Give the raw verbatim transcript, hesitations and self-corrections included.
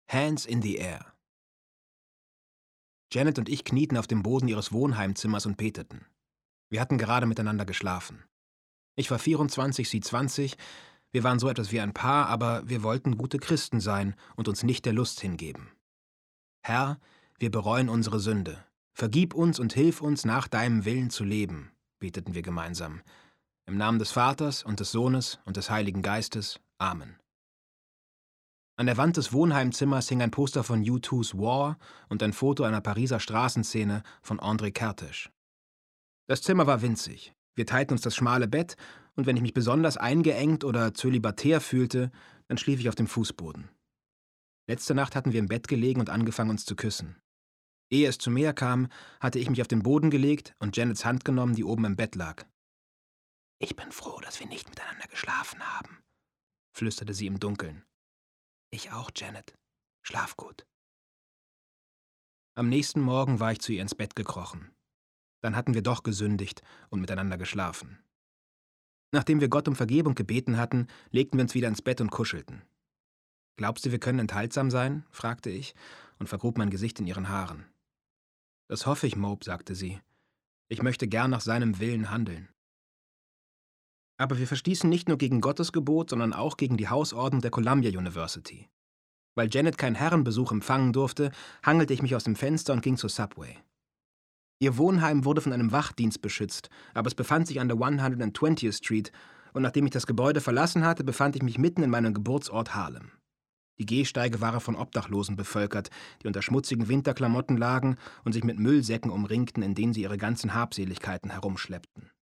Hands in the air. Janet und ich knieten auf dem Boden ihres Wohnheimzimmers und beteten. Wir hatten gerade miteinander geschlafen. Ich war vierundzwanzig, sie zwanzig. Wir waren so etwas wie ein Paar, aber wir wollten gute Christen sein und uns nicht der Lust hingeben. Herr, wir bereuen unsere Sünde. Vergib uns und hilf uns, nach deinem Willen zu leben, beteten wir gemeinsam. Im Namen des Vaters und des Sohnes und des Heiligen Geistes. Amen. An der Wand des Wohnheimzimmers hing ein Poster von U two's War und ein Foto einer Pariser Straßenszene von André Kertész. Das Zimmer war winzig. Wir teilten uns das schmale Bett, und wenn ich mich besonders eingeengt oder zölibatär fühlte, dann schlief ich auf dem Fußboden. Letzte Nacht hatten wir im Bett gelegen und angefangen, uns zu küssen. Ehe es zu mehr kam, hatte ich mich auf den Boden gelegt und Janets Hand genommen, die oben im Bett lag. »Ich bin froh, dass wir nicht miteinander geschlafen haben«, flüsterte sie im Dunkeln. »Ich auch, Janet. Schlaf gut.« Am nächsten Morgen war ich zu ihr ins Bett gekrochen. Dann hatten wir doch gesündigt und miteinander geschlafen. Nachdem wir Gott um Vergebung gebeten hatten, legten wir uns wieder ins Bett und kuschelten. »Glaubst du, wir können enthaltsam sein?« fragte ich und vergrub mein Gesicht in ihren Haaren. »Das hoffe ich, Mope«, sagte sie. »Ich möchte gern nach seinem Willen handeln.« Aber wir verstießen nicht nur gegen Gottes Gebot, sondern auch gegen die Hausordnung der Columbia University. Weil Janet keinen Herrenbesuch empfangen durfte, hangelte ich mich aus dem Fenster und ging zur Subway. Ihr Wohnheim wurde von einem Wachdienst beschützt, aber es befand sich an der hundertzwanzigste Street, und nachdem ich das Gebäude verlassen hatte, befand ich mich mitten in meinem Geburtsort Harlem. Die Gehsteige waren von Obdachlosen bevölkert, die unter schmutzigen Winterklamotten lagen und sich mit Müllsäcken umringten, in denen sie ihre ganzen Habseligkeiten herumschleppten.